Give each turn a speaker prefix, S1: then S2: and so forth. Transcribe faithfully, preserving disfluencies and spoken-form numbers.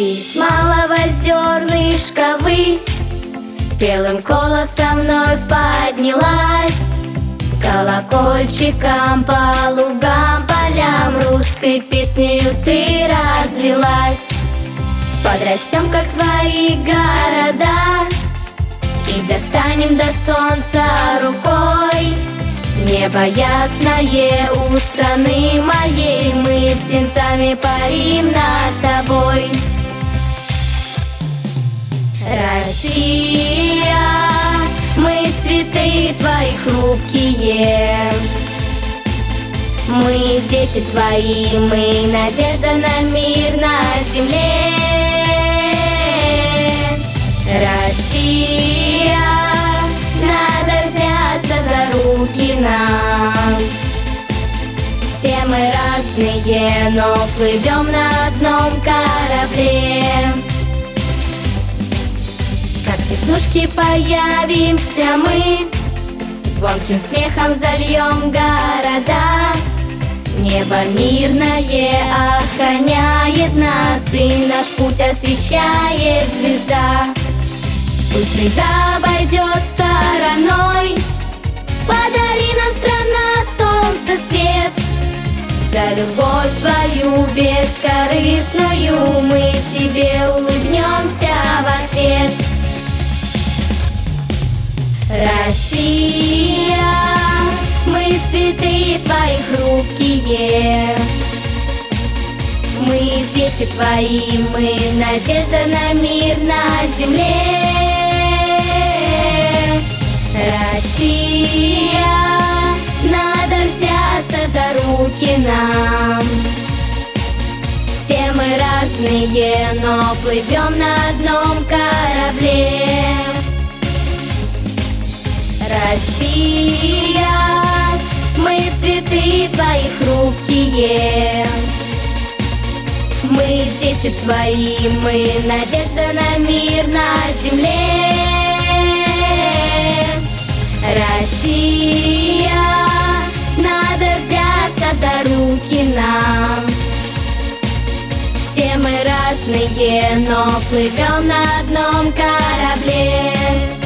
S1: Ты с малого зернышка ввысь с белым колосом вновь поднялась. Колокольчиком по лугам, полям русской песнею ты разлилась. Подрастем, как твои города, и достанем до солнца рукой. Небо ясное у страны моей, мы птенцами парим над тобой. Россия, мы цветы твои хрупкие, мы дети твои, мы надежда на мир на земле. Россия, надо взяться за руки нам. Все мы разные, но плывем на одном корабле. Как веснушки появимся мы, звонким смехом зальем города. Небо мирное охраняет нас, и наш путь освещает звезда. Пусть беда обойдет стороной, подари нам, страна, солнце свет. За любовь твою бескорыстную мы тебе улыбнемся в ответ. Россия, мы цветы твои хрупкие, мы дети твои, мы надежда на мир на земле. Россия, надо взяться за руки нам. Все мы разные, но плывем на одном корабле. Россия, мы цветы твои хрупкие, мы дети твои, мы надежда на мир на земле. Россия, надо взяться за руки нам. Все мы разные, но плывем на одном корабле.